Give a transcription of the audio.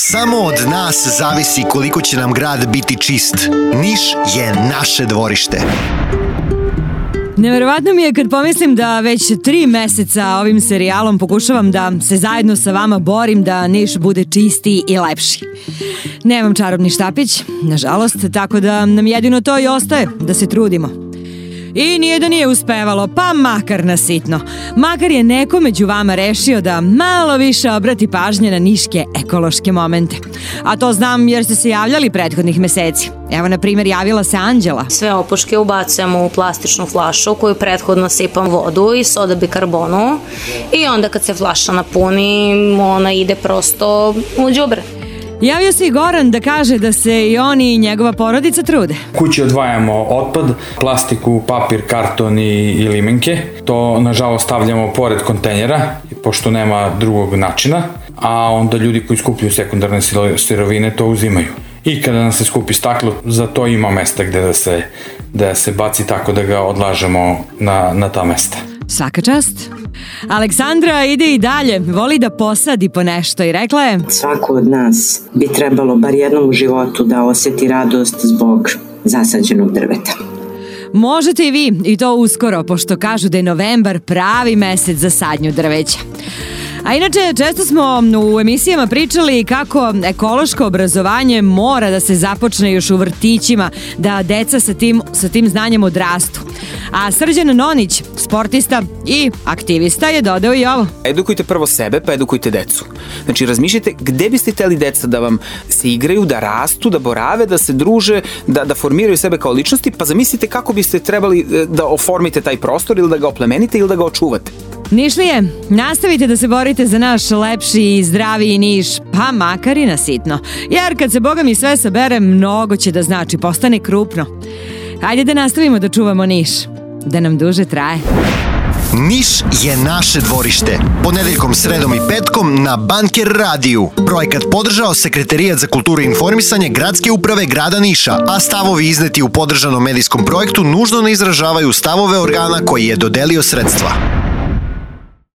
Samo od nas zavisi koliko će nam grad biti čist. Niš je naše dvorište. Neverovatno mi je kad pomislim da već 3 meseca ovim serijalom pokušavam da se zajedno sa vama borim da Niš bude čistiji i lepši. Nemam čarobni štapić, nažalost, tako da nam jedino to i ostaje, da se trudimo. I nije da nije uspevalo, pa makar na sitno. Makar je neko među vama rešio da malo više obrati pažnje na niške ekološke momente. A to znam jer ste se javljali prethodnih meseci. Evo, na primjer, javila se Anđela. Sve opuške ubacujemo u plastičnu flašu koju prethodno sipam vodu i soda bikarbonu i onda kad se flaša napuni, ona ide prosto u đubre. Javio se i Goran da kaže da se i on i njegova porodica trude. Kući odvajamo otpad, plastiku, papir, karton i limenke. To, nažalost, stavljamo pored kontejnera, pošto nema drugog načina, a onda ljudi koji skupljaju sekundarne sirovine to uzimaju. I kada nam se skupi staklo, za to ima mesta gde da se baci, tako da ga odlažemo na ta mesta. Svaka čast. Aleksandra ide i dalje, voli da posadi po nešto i rekla je: svako od nas bi trebalo bar jednom u životu da oseti radost zbog zasađenog drveta. Možete i vi, i to uskoro, pošto kažu da je novembar pravi mesec za sadnju drveća. A inače, često smo u emisijama pričali kako ekološko obrazovanje mora da se započne još u vrtićima, da deca sa tim znanjem odrastu. A Srđan Nonić, sportista i aktivista, je dodao i ovo. Edukujte prvo sebe, pa edukujte decu. Znači, razmišljajte gde biste hteli deca da vam se igraju, da rastu, da borave, da se druže, da formiraju sebe kao ličnosti, pa zamislite kako biste trebali da oformite taj prostor ili da ga oplemenite ili da ga očuvate. Nišlije, nastavite da se borite za naš lepši i zdraviji Niš, pa makar i na sitno. Jer kad se Boga mi sve sabere, mnogo će da znači, postane krupno. Hajde da nastavimo da čuvamo Niš, da nam duže traje. Niš je naše dvorište. Ponedeljkom, sredom i petkom na Banker radiju. Projekat podržao Sekretarijat za kulturu i informisanje Gradske uprave grada Niša, a stavovi izneti u podržanom medijskom projektu nužno ne izražavaju stavove organa koji je dodelio sredstva.